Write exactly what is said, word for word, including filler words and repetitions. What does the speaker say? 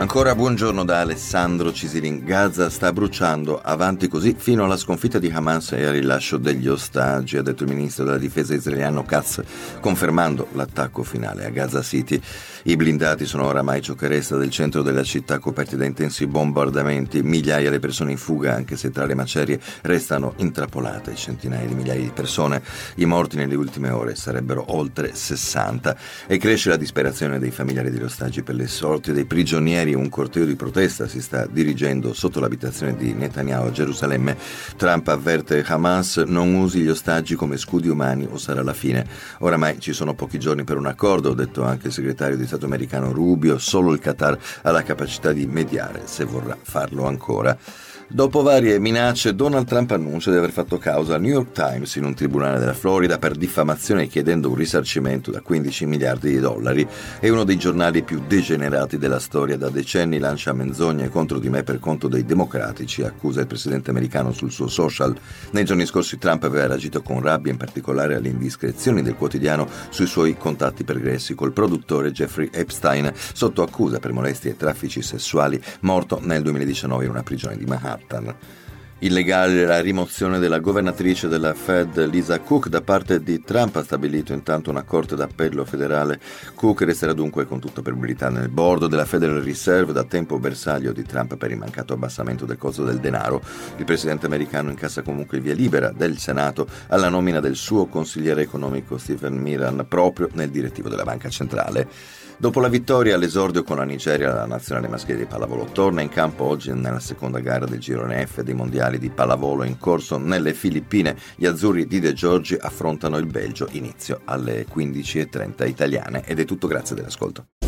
Ancora buongiorno da Alessandro Cisilin. Gaza sta bruciando, avanti così fino alla sconfitta di Hamas e al rilascio degli ostaggi, ha detto il ministro della difesa israeliano Katz, confermando l'attacco finale a Gaza City. I blindati sono oramai ciò che resta del centro della città, coperti da intensi bombardamenti, migliaia le persone in fuga, anche se tra le macerie restano intrappolate centinaia di migliaia di persone. I morti nelle ultime ore sarebbero oltre sessanta e cresce la disperazione dei familiari degli ostaggi per le sorti dei prigionieri. Un corteo di protesta si sta dirigendo sotto l'abitazione di Netanyahu a Gerusalemme. Trump avverte Hamas: non usi gli ostaggi come scudi umani o sarà la fine. Oramai ci sono pochi giorni per un accordo, ha detto anche il segretario di Stato americano Rubio. Solo il Qatar ha la capacità di mediare, se vorrà farlo ancora. Dopo varie minacce, Donald Trump annuncia di aver fatto causa al New York Times in un tribunale della Florida per diffamazione, chiedendo un risarcimento da quindici miliardi di dollari. È uno dei giornali più degenerati della storia. Da decenni lancia menzogne contro di me per conto dei democratici, accusa il presidente americano sul suo social. Nei giorni scorsi Trump aveva reagito con rabbia, in particolare alle indiscrezioni del quotidiano sui suoi contatti pregressi col produttore Jeffrey Epstein, sotto accusa per molestie e traffici sessuali, morto nel duemiladiciannove in una prigione di Manhattan. Illegale la rimozione della governatrice della Fed Lisa Cook da parte di Trump, ha stabilito intanto una corte d'appello federale. Cook resterà dunque con tutta probabilità nel board della Federal Reserve, da tempo bersaglio di Trump per il mancato abbassamento del costo del denaro. Il presidente americano incassa comunque il via libera del Senato alla nomina del suo consigliere economico Stephen Miran proprio nel direttivo della Banca Centrale. Dopo la vittoria all'esordio con la Nigeria, la nazionale maschile di pallavolo torna in campo oggi nella seconda gara del girone F dei mondiali di pallavolo in corso nelle Filippine. Gli azzurri di De Giorgi affrontano il Belgio, inizio alle quindici e trenta italiane. Ed è tutto, grazie dell'ascolto.